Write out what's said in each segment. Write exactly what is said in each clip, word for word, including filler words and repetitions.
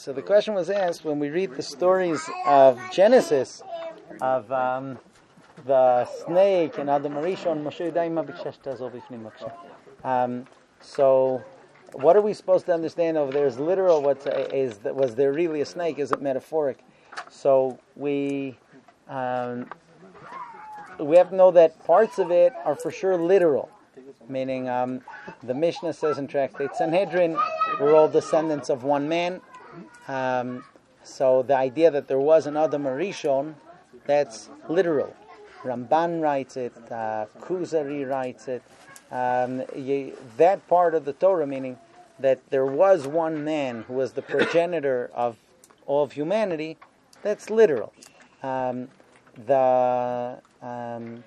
So the question was asked when we read the stories of Genesis, of um, the snake and Adam Arishon, Moshe Daima B'Ksheshta Zobifnim Moksha. Um So, what are we supposed to understand over there? Is literal? What is was there really a snake? Is it metaphoric? So we um, we have to know that parts of it are for sure literal, meaning um, the Mishnah says in Tractate Sanhedrin, we're all descendants of one man. Um, so the idea that there was an Adam Arishon, that's literal. Ramban writes it, uh, Kuzari writes it. Um, you, that part of the Torah, meaning that there was one man who was the progenitor of all of humanity, that's literal. Um, the um,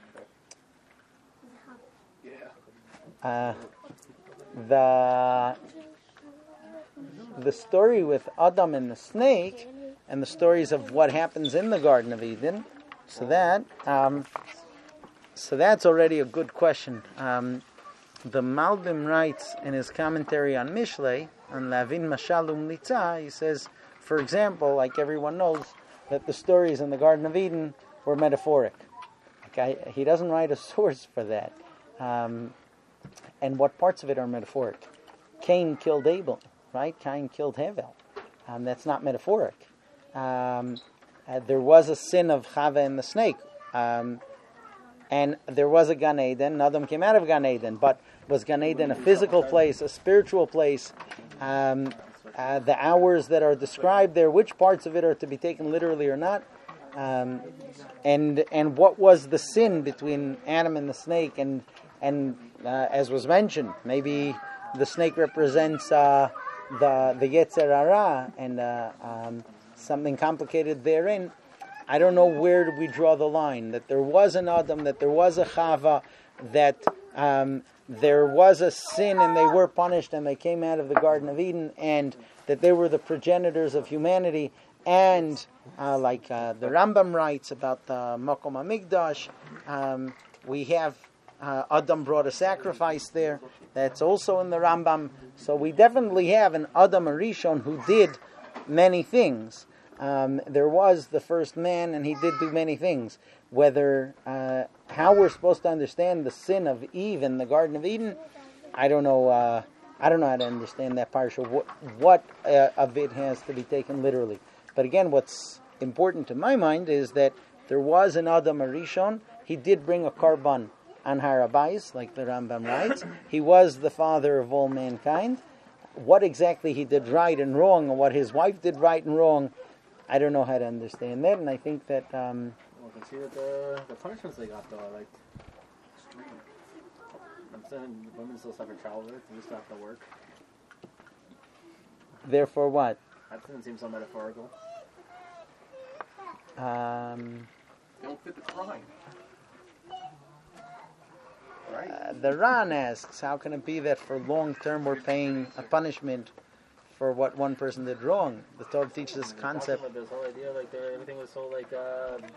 uh, the the story with Adam and the snake, and the stories of what happens in the Garden of Eden. So that um, so that's already a good question. Um, The Malbim writes in his commentary on Mishlei, on Lavin Mashalum Litza, he says, for example, like everyone knows, that the stories in the Garden of Eden were metaphoric. Okay, he doesn't write a source for that. Um, and what parts of it are metaphoric? Cain killed Abel, right? Cain killed Hevel. Um, that's not metaphoric. Um, uh, there was a sin of Chava and the snake. Um, and there was a Gan Eden. Adam came out of Gan Eden, but was Gan Eden a physical place, a spiritual place? Um, uh, the hours that are described there, which parts of it are to be taken literally or not? Um, and and what was the sin between Adam and the snake? And and uh, as was mentioned, maybe the snake represents uh, the the Yetzer Hara and uh, um, something complicated therein. I don't know where do we draw the line, that there was an Adam, that there was a Chava, that um, there was a sin and they were punished and they came out of the Garden of Eden, and that they were the progenitors of humanity, and uh, like uh, the Rambam writes about the Makom HaMikdash, um, we have uh, Adam brought a sacrifice there, that's also in the Rambam, so we definitely have an Adam Arishon who did many things. Um, there was the first man, and he did do many things. Whether uh, how we're supposed to understand the sin of Eve in the Garden of Eden, I don't know. Uh, I don't know how to understand that parsha. What, what uh, of it has to be taken literally? But again, what's important to my mind is that there was an Adam Arishon. He did bring a korban on Har Habayis, like the Rambam writes. He was the father of all mankind. What exactly he did right and wrong, and what his wife did right and wrong, I don't know how to understand that, and I think that... Um, well, I can see that the, the punishments they got, though, are like extreme. I'm saying women still suffer childbirth, they still have to work. Therefore what? That doesn't seem so metaphorical. Um, they don't fit the crime. Right? Uh, the Ran asks, how can it be that for long term we're paying a punishment for what one person did wrong? The Torah teaches this concept. This whole idea, like everything was so like uh,